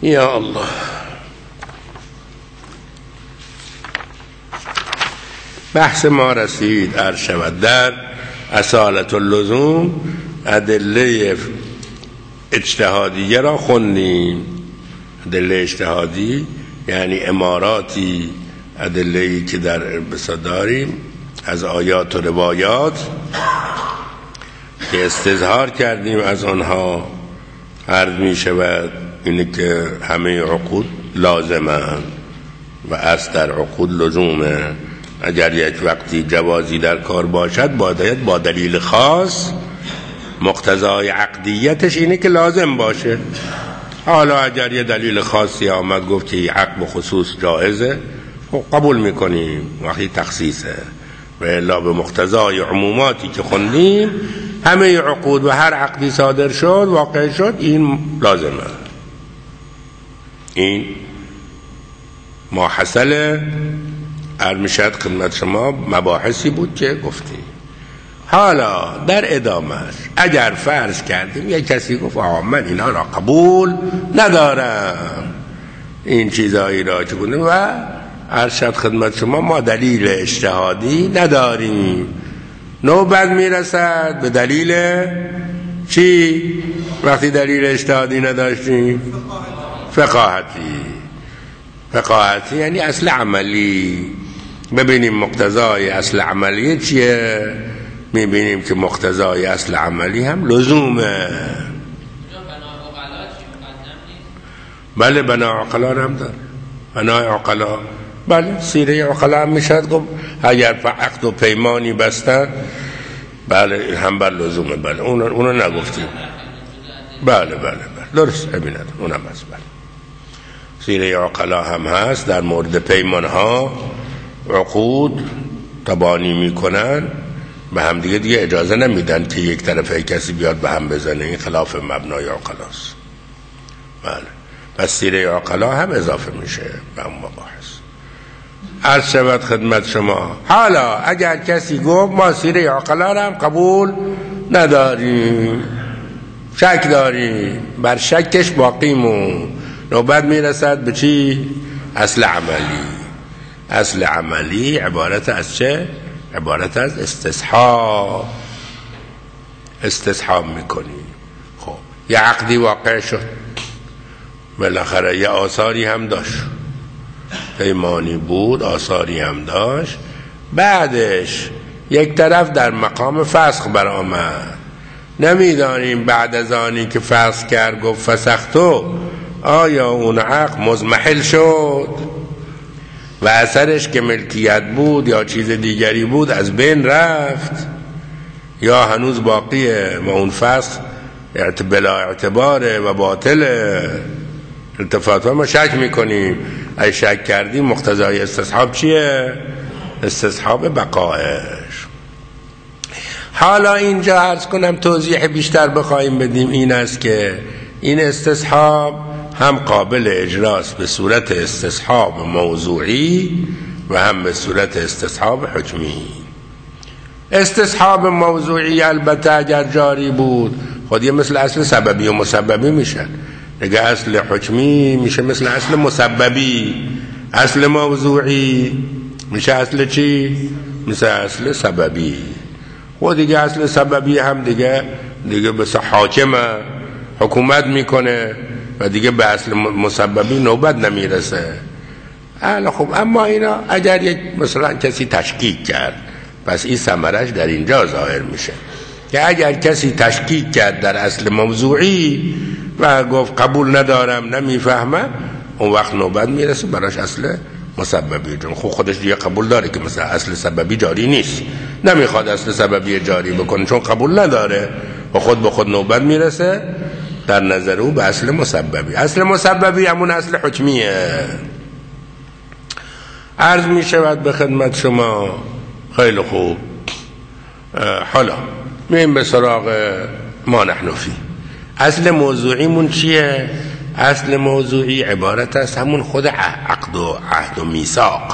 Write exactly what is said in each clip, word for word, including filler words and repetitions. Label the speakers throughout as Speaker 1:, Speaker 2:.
Speaker 1: یا الله. بحث ما رسید عرض شود در اصالت اللزوم ادله اجتهادیه را خوندیم. ادله اجتهادی یعنی اماراتی، ادله‌ای که در اربسا داریم از آیات و روایات که استظهار کردیم از آنها. عرض می شود اینه که همه عقود لازمند و اصل در عقود لزومه. اگر یک وقتی جوازی در کار باشد باید با دلیل خاص، مقتضای عقدیتش اینه که لازم باشه. حالا اگر یه دلیل خاصی آمد گفت که حق به خصوص جائزه، خب قبول میکنیم وقتی تخصیصه، و الا به مقتضای عموماتی که خوندیم همه عقود و هر عقدی صادر شد واقع شد این لازمه. این ما حصله ارمشد خدمت شما مباحثی بود که گفتیم. حالا در ادامه اگر فرض کردیم یک کسی گفت آه من اینا را قبول ندارم، این چیزایی را که بودیم و ارشد خدمت شما ما دلیل اجتهادی نداریم، نوبت میرسد به دلیل چی؟ وقتی دلیل اجتهادی نداشتیم فقاهتی. فقاهتی یعنی اصل عملی. ببینیم مقتضای اصل عملی چیه؟ میبینیم که مقتضای اصل عملی هم لزومه. بله بنا عقلا هم داره. بنای عقلا بله سیره عقلا هم میشد گفت اگر عقد و پیمانی بستن بله هم بر لزومه. بله اونو, اونو نگفتیم. بله بله بله درست ببیند اونم هست. بله سیره عقلا هم هست در مورد پیمان ها عقود تبانی میکنن به هم دیگه دیگه اجازه نمیدن که یک طرفه کسی بیاد به هم بزنه. این خلاف مبنای عقلاست. بله پس سیره عقلا هم اضافه میشه به اون مباحث. عرض شود خدمت شما حالا اگر کسی گفت ما سیره عقلا هم قبول نداریم، شک داریم، بر شکش باقیمون، نوبت میرسد به چی؟ اصل عملی. اصل عملی عبارت از چه؟ عبارت از استصحاب. استصحاب میکنی. خب یه عقدی واقع شد، بالاخره یه آثاری هم داشت، پیمانی بود آثاری هم داشت، بعدش یک طرف در مقام فسخ برآمد. نمیدانیم بعد از آنی که فسخ کرد گفت فسختو آیا اون عقد مضمحل شد و اثرش که ملکیت بود یا چیز دیگری بود از بین رفت یا هنوز باقیه و اون فسخ بلا اعتباره و باطله. التفات ما شک میکنیم. اگه شک کردیم مقتضای استصحاب چیه؟ استصحاب بقایش. حالا اینجا عرض کنم توضیح بیشتر بخوایم بدیم این است که این استصحاب هم قابل اجراست به صورت استصحاب موضوعی و هم به صورت استصحاب حکمی. استصحاب موضوعی البته اگر جاری بود خودی مثل اصل سببی و مسببی میشن دیگه. اصل حکمی میشه مثل اصل مسببی، اصل موضوعی میشه اصل چی؟ مثل اصل سببی. و دیگه اصل سببی هم دیگه دیگه بس حاکم حکومت میکنه و دیگه به اصل مسببی نوبت نمیرسه. حالا خب اما اینا اگر یک مثلا کسی تشکیک کرد پس این ثمرش در اینجا ظاهر میشه که اگر کسی تشکیک کرد در اصل موضوعی و گفت قبول ندارم نمیفهمم، اون وقت نوبت میرسه براش اصل مسببی. چون خب خودش دیگه قبول داره که مثلا اصل سببی جاری نیست، نمیخواد اصل سببی جاری بکنه چون قبول نداره و خود به خود نوبت میرسه در نظر او به اصل مسببی. اصل مسببی همون اصل حکمیه. عرض می شود به خدمت شما خیلی خوب. حالا میم به سراغ ما نحن فی. اصل موضوعیمون چیه؟ اصل موضوعی عبارت است همون خود عقد و عهد و میثاق.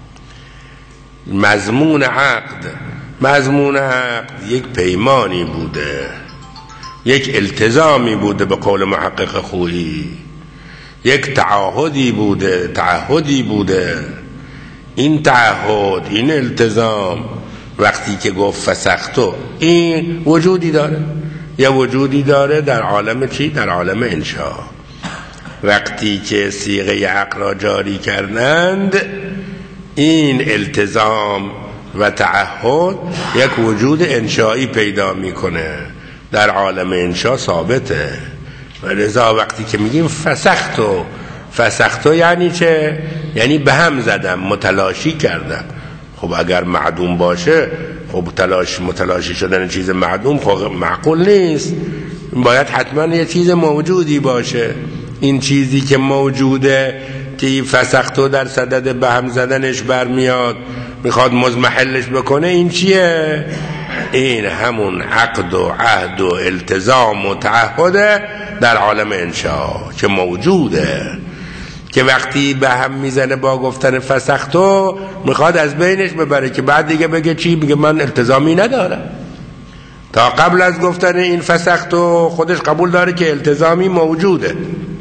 Speaker 1: مضمون عقد مضمون عقد یک پیمانی بوده، یک التزامی بوده به قول محقق خویی یک تعهدی بوده تعهدی بوده. این تعهد، این التزام وقتی که گفت فسختو، این وجودی داره، یا وجودی داره در عالم چی؟ در عالم انشا. وقتی که صیغه عقل را جاری کردند، این التزام و تعهد یک وجود انشایی پیدا میکنه، در عالم انشا ثابته. و لذا وقتی که میگیم فسختو، فسختو یعنی چه؟ یعنی به هم زدم، متلاشی کردم. خب اگر معدوم باشه، خب تلاش متلاشی شدن چیز معدوم خب معقول نیست، باید حتما یه چیز موجودی باشه. این چیزی که موجوده که فسختو در صدد به هم زدنش برمیاد، میخواد مزمحلش بکنه، این چیه؟ این همون عقد و عهد و التزام و تعهد در عالم انشا که موجوده، که وقتی به هم میزنه با گفتن فسختو میخواد از بینش ببره، که بعد دیگه بگه چی؟ بگه من التزامی ندارم. تا قبل از گفتن این فسختو خودش قبول داره که التزامی موجوده،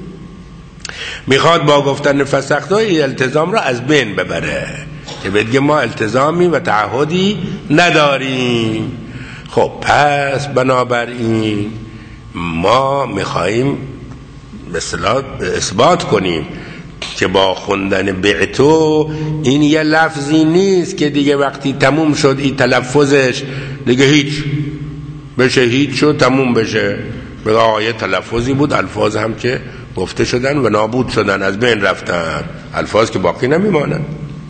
Speaker 1: میخواد با گفتن فسختو این التزام را از بین ببره، که بگه ما التزامی و تعهدی نداریم. خب پس بنابراین ما میخواییم به اصطلاح اثبات کنیم که با خوندن بعتو این یه لفظی نیست که دیگه وقتی تموم شد این تلفظش دیگه هیچ بشه، هیچ شد تموم بشه. بگه آیه تلفظی بود، الفاظ هم که گفته شدن و نابود شدن، از بین رفتن، الفاظ که باقی نمیمانن.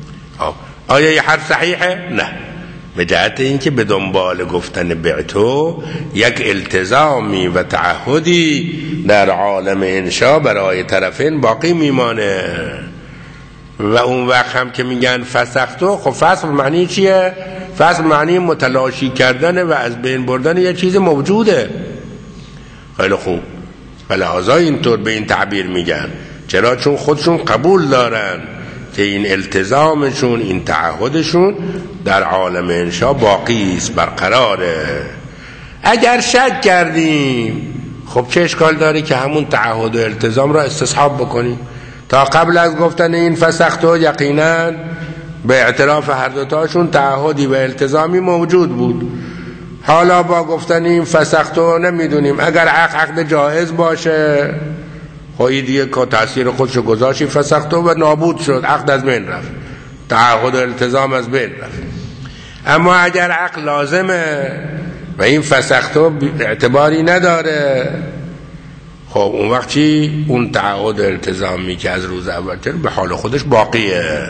Speaker 1: آیا یه حرف صحیحه؟ نه. به جهت اینکه به دنبال گفتن بعتو یک التزامی و تعهدی در عالم انشا برای طرفین باقی میمانه. و اون وقت هم که میگن فسختو، خب فسخ معنی چیه؟ فسخ معنی متلاشی کردن و از بین بردن یه چیز موجوده. خیلی خوب، بلحاظا اینطور به این تعبیر میگن. چرا؟ چون خودشون قبول دارن که این التزامشون، این تعهدشون در عالم انشا باقی است، برقراره. اگر شک کردیم، خب چه اشکال داره که همون تعهد و التزام را استصحاب بکنیم؟ تا قبل از گفتن این فسختو یقینا به اعتراف هر دوتاشون تعهدی و التزامی موجود بود. حالا با گفتن این فسختو نمیدونیم، اگر عقد عقد جایز باشه، خواهی دیگه که تأثیر خودشو گذاشتی فسختو و نابود شد، عقد از بین رفت، تعهد و التزام از بین رفت. اما اگر عقد لازمه و این فسختو اعتباری نداره، خب اون وقت چی؟ اون تعهد و التزامی که از روز اول به حال خودش باقیه.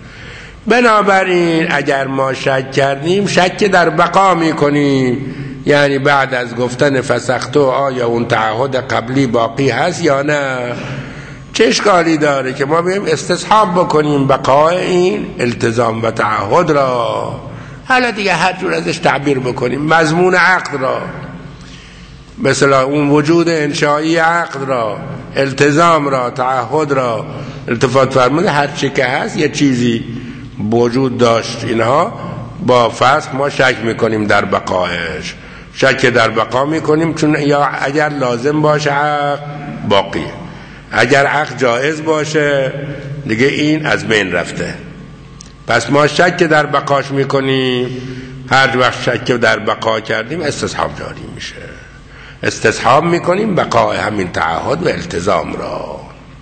Speaker 1: بنابراین اگر ما شک کردیم، شک در بقا میکنیم، یعنی بعد از گفتن فسختو آیا اون تعهد قبلی باقی هست یا نه؟ چه اشکالی داره که ما بیم استصحاب بکنیم بقای این التزام و تعهد را؟ حالا دیگه هر جور ازش تعبیر بکنیم، مضمون عقد را، مثلا اون وجود انشایی عقد را، التزام را، تعهد را التفات فرموده، هر چی که هست یه چیزی وجود داشت، اینها با فسخ ما شک میکنیم در بقایش، شک در بقا میکنیم، چون یا اگر لازم باشه عقد باقیه، اگر عقد جایز باشه دیگه این از بین رفته. پس ما شک در بقاش میکنیم، هر وقت شک در بقا کردیم استصحاب جاری میشه، استصحاب میکنیم بقای همین تعهد و التزام را.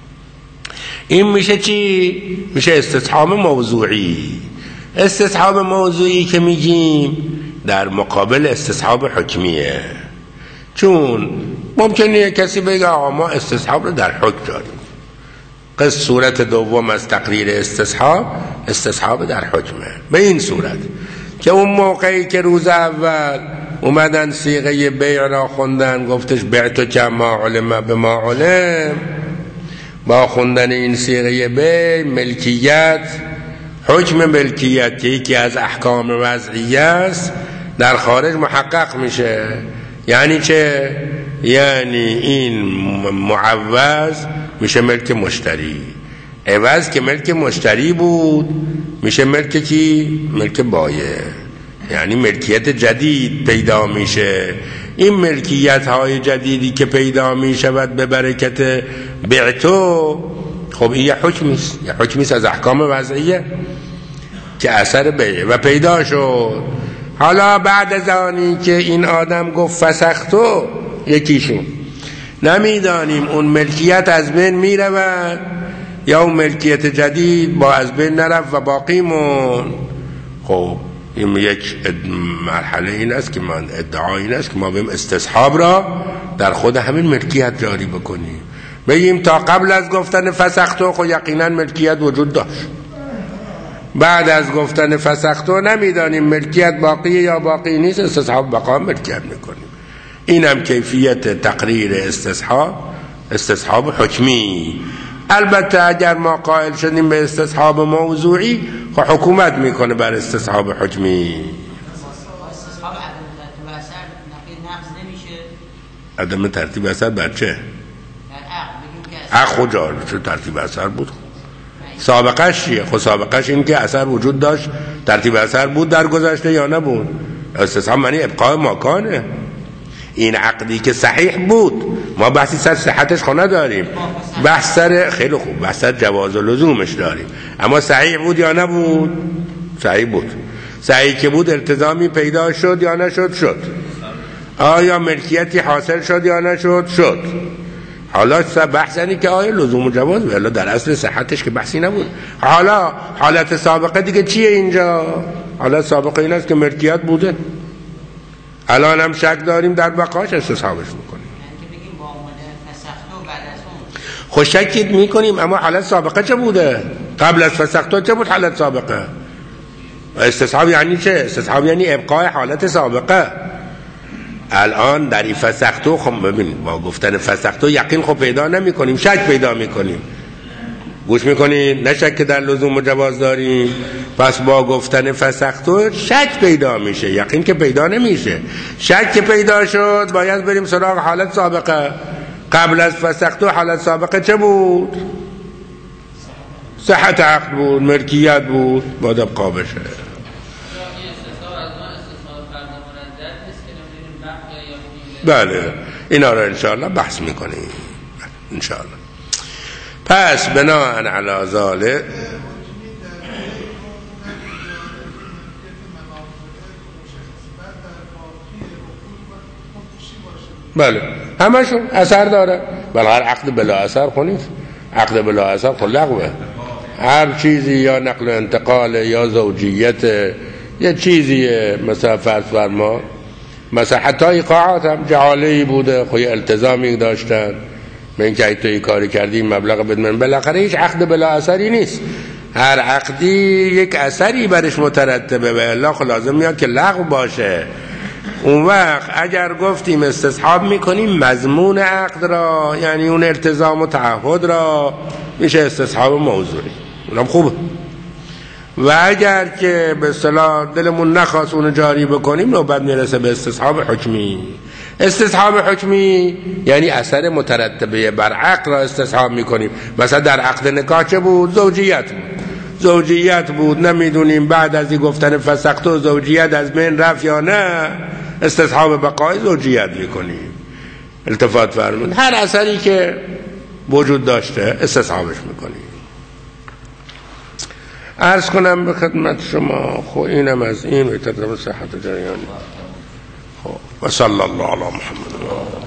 Speaker 1: این میشه چی؟ میشه استصحاب موضوعی. استصحاب موضوعی که میگیم در مقابل استصحاب حکمیه، چون ممکنه کسی بگه آقا ما استصحاب رو در حکم داریم. قصد صورت دوم از تقریر استصحاب، استصحاب در حکمه. به این صورت که اون موقعی که روز اول اومدن صیغه بیع را خوندن، گفتش بعتو کما علم به ما علم، با خوندن این صیغه بیع ملکیت، حکم ملکیت که یکی از احکام وضعیه است، در خارج محقق میشه. یعنی چه؟ یعنی این معوض میشه ملک مشتری، عوض که ملک مشتری بود میشه ملک کی؟ ملک بایع. یعنی ملکیت جدید پیدا میشه این ملکیت های جدیدی که پیدا می شود به برکت بعتو، خب این یه حکمی است، یه حکمی است از احکام وضعیه که اثر بیع و پیدا شد. حالا بعد از آنی که این آدم گفت فسختو، یکیشون نمیدانیم اون ملکیت از بین می رود یا اون ملکیت جدید با از بین نرفت و باقی مون. خب این یک مرحله این است که من ادعا این است که ما بیم استصحاب را در خود همین ملکیت جاری بکنیم، بگیم تا قبل از گفتن فسختو خب یقینا ملکیت وجود داشت، بعد از گفتن فسختو نمیدانیم ملکیت باقیه یا باقی نیست، استصحاب بقا ملکیت میکنیم. این هم کیفیت تقریر استصحاب، استصحاب حکمی. البته اگر ما قائل شدیم به استصحاب موضوعی، خب حکومت میکنه بر استصحاب حکمی.
Speaker 2: استصحاب عدم ترتیب اثر نقض نمیشه.
Speaker 1: عدم ترتیب اثر بر چه؟
Speaker 2: در عقد بگیم که
Speaker 1: عقد خجار چه ترتیب اثر بود؟ سابقش چیه؟ خب سابقش این که اثر وجود داشت، ترتیب اثر بود در گذشته یا نبود. استصحاب معنی ابقاء ماکانه. این عقدی که صحیح بود، ما بحثی سر صحتش خونه داریم، بحث سر خیلی خوب بحث سر جواز و لزومش داریم، اما صحیح بود یا نبود؟ صحیح بود. صحیح که بود التزامی پیدا شد یا نشد؟ شد. آیا ملکیتی حاصل شد یا نشد؟ شد. حالا بحث اینه که آیا لزوم و جواز، ولی در اصل صحتش که بحثی نبود. حالا حالت سابقه دیگه چیه اینجا؟ حالت سابقه این است که ملکیت بوده، الان هم شک داریم در بقاش، استصحابش میکنیم. خب شک میکنیم، اما حالت سابقه چه بوده؟ قبل از فسختو چه بود حالت سابقه؟ استصحاب یعنی چه؟ استصحاب یعنی ابقای حالت سابقه. الان در این فسختو خب ببینید با گفتن فسختو یقین خب پیدا نمی کنیم، شک پیدا میکنیم. گوش میکنید؟ نه شک در لزوم و جواز داریم، پس با گفتن فسختو شک پیدا میشه، یقین که پیدا نمیشه. شک که پیدا شد باید بریم سراغ حالت سابقه. قبل از فسختو حالت سابقه چه بود؟ صحت عقد بود، ملکیت بود، باید ابقا بشه. بله اینا رو انشاءالله بحث میکنیم انشاءالله. پس بناء علی ذلک بله همشون اثر داره. بله هر عقد بلا اثر خونید، عقد بلا اثر خون لغوه. هر چیزی یا نقل و انتقال یا زوجیت یه چیزیه، مثلا فرض فرما مثلا حتی ایقاعات هم جعاله‌ای بوده، خب التزامی داشتن به این که تو این کاری کردی مبلغ بدمن، بالاخره هیچ عقد بلا اثری نیست. هر عقدی یک اثری برش مترتبه و الا خب لازم میاد که لغو باشه. اون وقت اگر گفتیم استصحاب میکنیم مضمون عقد را، یعنی اون التزام و تعهد را، میشه استصحاب موضوعی، اونم خوبه. و اگر که به اصطلاح دلمون نخواست اونو جاری بکنیم نوبت میرسه به استصحاب حکمی. استصحاب حکمی یعنی اثر مترتبه بر عقد را استصحاب میکنیم. مثلا در عقد نکاح چه بود؟ زوجیت بود. زوجیت بود، نمیدونیم بعد از این گفتن فسختو زوجیت از بین رفت یا نه، استصحاب بقای زوجیت میکنیم. التفات فرمود هر اثری که وجود داشته استصحابش میکنیم. عرض کنم به خدمت شما خب اینم از این و تدرب صحت جریانی. خب و صلی الله علی محمد.